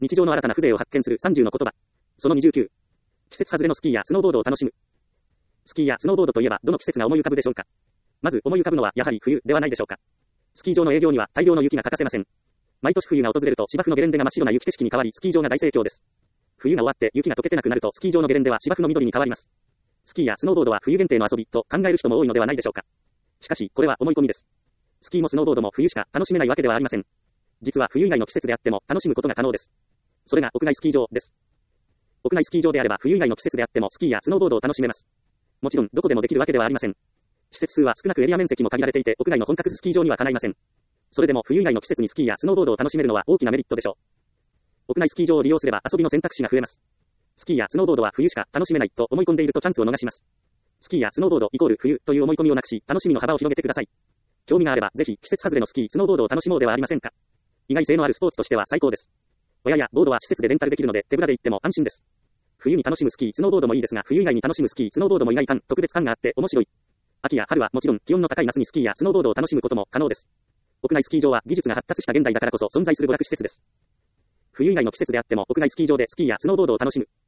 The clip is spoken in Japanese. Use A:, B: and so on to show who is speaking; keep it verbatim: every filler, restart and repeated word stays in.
A: 日常の新たな風情を発見するさんじゅうの言葉。そのにじゅうきゅう。季節外れのスキーやスノーボードを楽しむ。スキーやスノーボードといえばどの季節が思い浮かぶでしょうか。まず思い浮かぶのはやはり冬ではないでしょうか。スキー場の営業には大量の雪が欠かせません。毎年冬が訪れると芝生のゲレンデが真っ白な雪景色に変わりスキー場が大盛況です。冬が終わって雪が溶けてなくなるとスキー場のゲレンデは芝生の緑に変わります。スキーやスノーボードは冬限定の遊びと考える人も多いのではないでしょうか。しかしこれは思い込みです。スキーもスノーボードも冬しか楽しめないわけではありません。実は冬以外の季節であっても楽しむことが可能です。それが屋内スキー場です。屋内スキー場であれば冬以外の季節であってもスキーやスノーボードを楽しめます。もちろんどこでもできるわけではありません。施設数は少なくエリア面積も限られていて屋外の本格スキー場にはかないません。それでも冬以外の季節にスキーやスノーボードを楽しめるのは大きなメリットでしょう。屋内スキー場を利用すれば遊びの選択肢が増えます。スキーやスノーボードは冬しか楽しめないと思い込んでいるとチャンスを逃します。スキーやスノーボードイコール冬という思い込みをなくし楽しみの幅を広げてください。興味があればぜひ季節外れのスキー、スノーボードを楽しもうではありませんか。意外性のあるスポーツとしては最高です。親やボードは施設でレンタルできるので手ぶらで行っても安心です。冬に楽しむスキー、スノーボードもいいですが冬以外に楽しむスキー、スノーボードも意外感、特別感があって面白い。秋や春はもちろん気温の高い夏にスキーやスノーボードを楽しむことも可能です。屋内スキー場は技術が発達した現代だからこそ存在する娯楽施設です。冬以外の季節であっても屋外スキー場でスキーやスノーボードを楽しむ。